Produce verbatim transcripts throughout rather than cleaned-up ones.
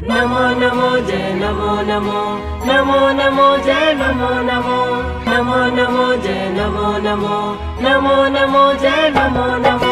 नमो नमो जय नमो नमो नमो नमो जय नमो नमो नमो नमो जय नमो नमो नमो नमो जय नमो नमो।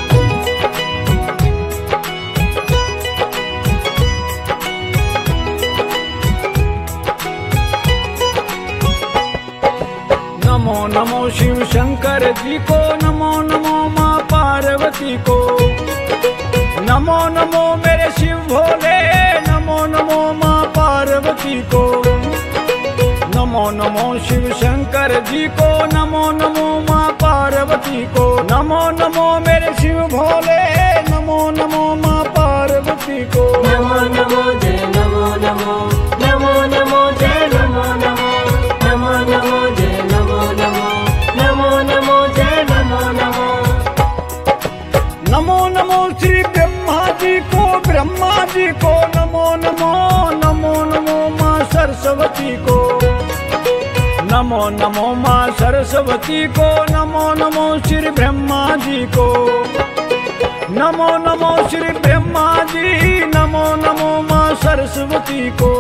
नमो नमो शिव शंकर जी को, नमो नमो माँ पार्वती को, नमो नमो मेरे शिव भोले, नमो नमो माँ पार्वती को, नमो नमो शिव शंकर जी को, नमो नमो माँ पार्वती को, नमो नमो मेरे शिव भोले, नमो नमो माँ पार्वती को। नमो नमो जय नमो नमो नमो नमो जय नमो नमो नमो नमो जय नमो नमो नमो नमो जय नमो नमो। नमो नमो श्री ब्रह्मा जी को, ब्रह्मा जी को, नमो नमो नमो नमो माँ सरस्वती को, नमो नमो माँ सरस्वती को, नमो नमो श्री ब्रह्मा जी को, नमो नमो श्री ब्रह्मा जी, नमो नमो माँ सरस्वती को।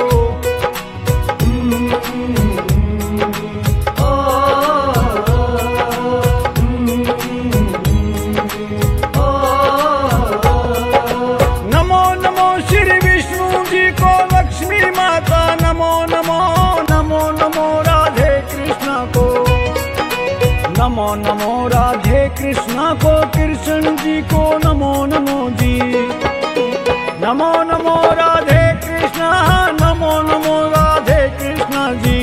नमो नमो श्री विष्णु जी को, लक्ष्मी माता, नमो नमो नमो नमो राधे कृष्ण को, नमो नमो राधे कृष्ण को, कृष्ण जी को, नमो नमो जी, नमो नमो राधे कृष्ण, नमो नमो राधे कृष्ण जी।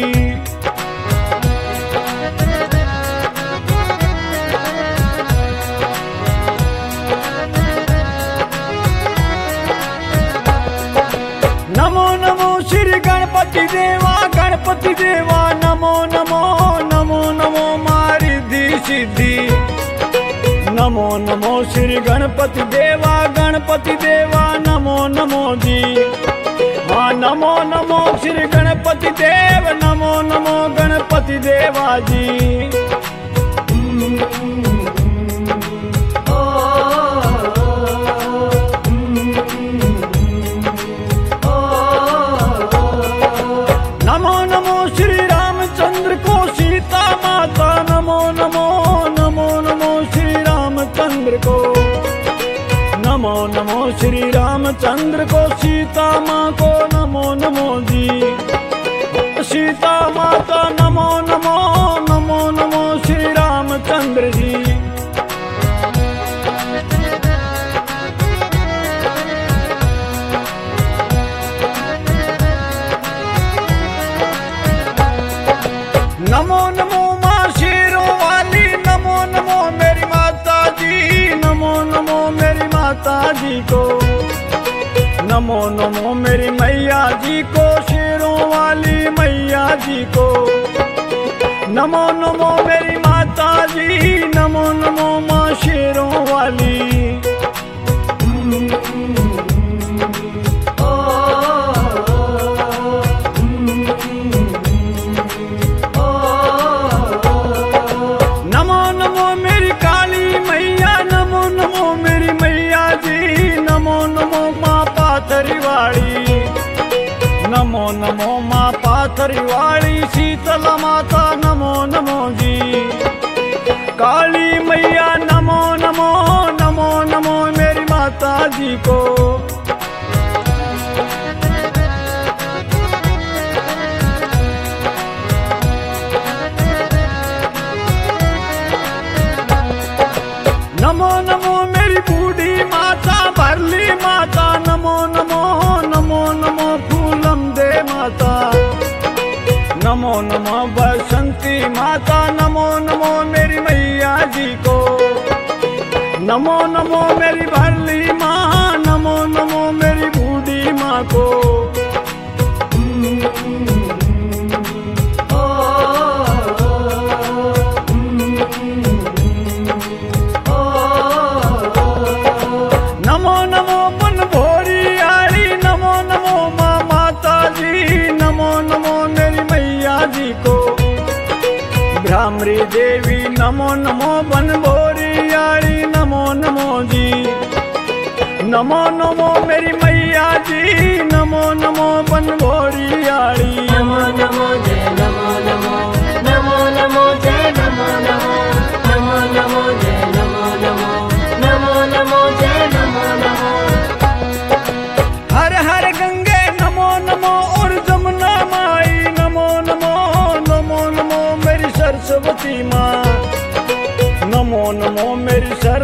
नमो नमो श्री गणपति देवा, गणपति देवा, नमो नमो नमो नमो मारी दी सिद्धि, नमो नमो श्री गणपति देवा, गणपति देवा, नमो नमो जी, हाँ नमो नमो श्री गणपति देव, नमो नमो गणपति देवा जी। नमो नमो श्री रामचंद्र को, सीता माता, नमो नमो नमो नमो श्री रामचंद्र को, नमो नमो श्री रामचंद्र को, सीता माँ को, नमो नमो जी, सीता माता, नमो नमो नमो नमो श्री रामचंद्र जी। नमो नमो माँ शेरों वाली, नमो नमो मेरी माता जी, नमो नमो मेरी माता जी को, नमो नमो मेरी मैया जी को, शेरों वाली मैया जी को, नमो नमो मेरी माता जी, नमो नमो माँ शेरों वाली। नमो नमो मेरी काली मैया, नमो नमो मेरी मैया जी, नमो नमो माँ पाथरी वाली, नमो नमो माँ पाथरी वाली, शीतला माता, नमो नमो जी, काली मैया, नमो नमो नमो नमो मेरी माता जी को। नमो नमो मेरी बूढ़ी माता, भरली माता, नमो नमो नमो नमो फूलम दे माता, नमो नमो बसंती माता, नमो नमो मेरी मैया जी को, नमो नमो मेरी भरली माँ, नमो नमो मेरी बूढ़ी माँ को। नमो नमो मन भोरी आड़ी, नमो नमो माँ माता जी, नमो नमो मेरी मैया जी को, भ्रामरी देवी, नमो नमो बन भोरी आड़ी, नमो नमो जी, नमो नमो मेरी मैया जी, नमो नमो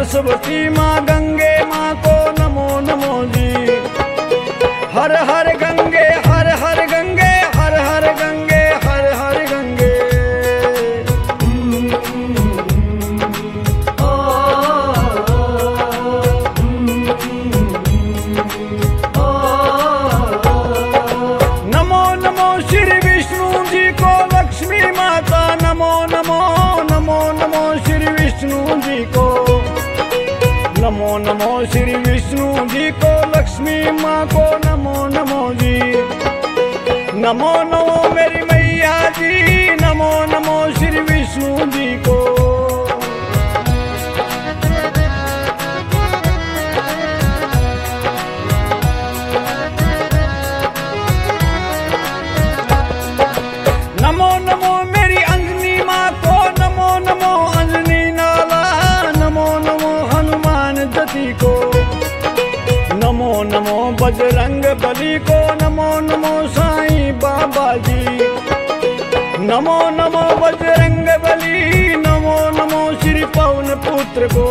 सरस्वती माँ गंगे माँ को नमो नमो जी। हर हर गंगे हर हर गंगे हर हर गंगे हर हर गंगे। नमो नमो श्री विष्णु जी को लक्ष्मी माता नमो नमो। नमो नमो श्री विष्णु जी को। नमो नमो श्री विष्णु जी को लक्ष्मी माँ को नमो नमो जी। नमो नमो मेरी मैया जी नमो नमो श्री विष्णु जी को। नमो नमो मेरी अंजनी माँ को नमो नमो अंजनी नाला। नमो नमो हनुमान जति को। नमो नमो बजरंग बली को। नमो नमो साईं बाबा जी। नमो नमो बजरंग बली। नमो नमो श्री पवन पुत्र को।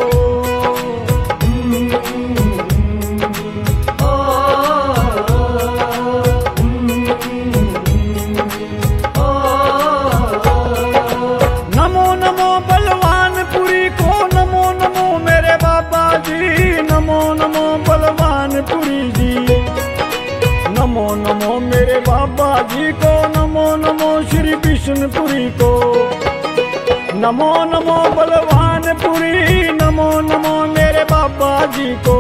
नमो नमो बलवानपुरी को। नमो नमो मेरे बाबा जी। नमो नमो बलवानपुरी जी। नमो नमो मेरे बाबा जी को। नमो नमो श्री विष्णुपुरी को। नमो नमो बलवानपुरी। नमो नमो मेरे बाबा जी को।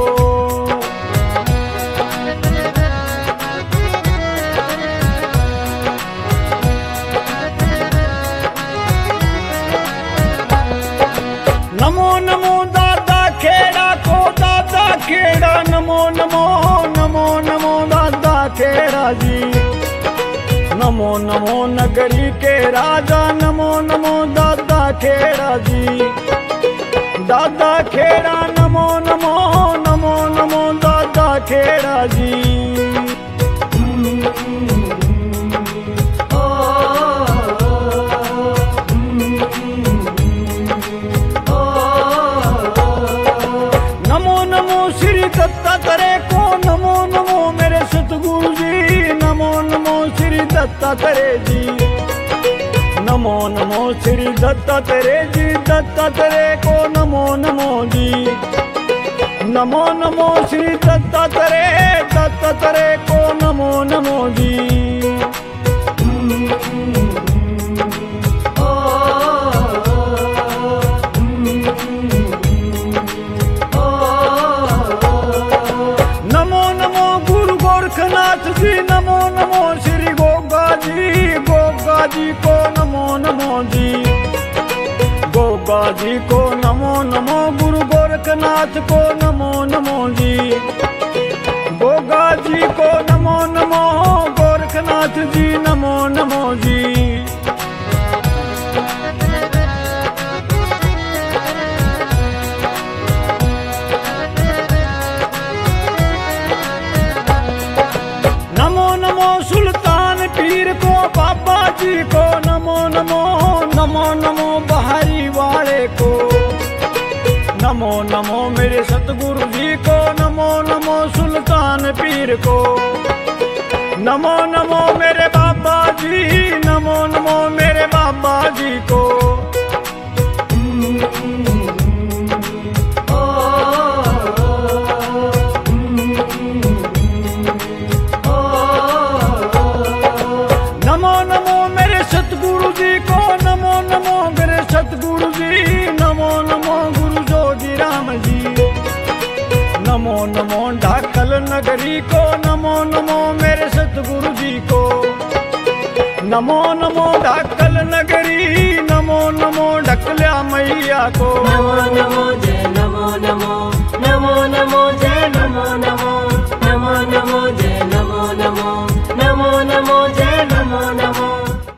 नमो नमो दादा खेड़ा को। दादा खेड़ा नमो नमो। नमो नमो दादा खेड़ा जी। नमो नमो नगरी के राजा। नमो नमो दादा खेड़ा जी। दादा खेड़ा नमो नमो। नमो नमो दादा खेड़ा जी। नमो नमो श्री दत्तात्रेय को। नमो नमो मेरे सतगुरु जी। नमो नमो श्री दत्तात्रेय जी। नमो नमो श्री दत्तात्रेय जी। दत्तात्रेय को नमो नमो जी। नमो नमो श्री दत्तात्रेय। दत्तात्रेय को नमो नमो जी। नमो नमो गुरु गोरखनाथ जी। नमो नमो श्री गोगा जी। गोगा जी को नमो नमो जी। गोगा जी को नमो नमो। गुरु गोरखनाथ को नमो नमो जी। गोगा जी को नमो नमो। गोरखनाथ जी नमो नमो जी। नमो नमो सुल्तान पीर को। बाबा जी को नमो नमो। नमो नमो बहारी वाले को। नमो नमो मेरे सतगुरु जी को। नमो नमो सुल्तान पीर को। नमो नमो मेरे बाबा जी। नमो नमो मेरे बाबा जी को। नमो नमो मेरे सतगुरु जी को। नमो नमो मेरे सतगुरु जी। नमो नमो गुरु जोगी राम जी। नमो नमो ढाकल नगरी को। नमो नमो मेरे सतगुरु जी को। नमो नमो ढाकल नगरी। नमो नमो ढकल्या मैया को। नमो नमो जय नमो नमो। नमो नमो जय नमो नमो। नमो नमो जय नमो नमो। नमो नमो जय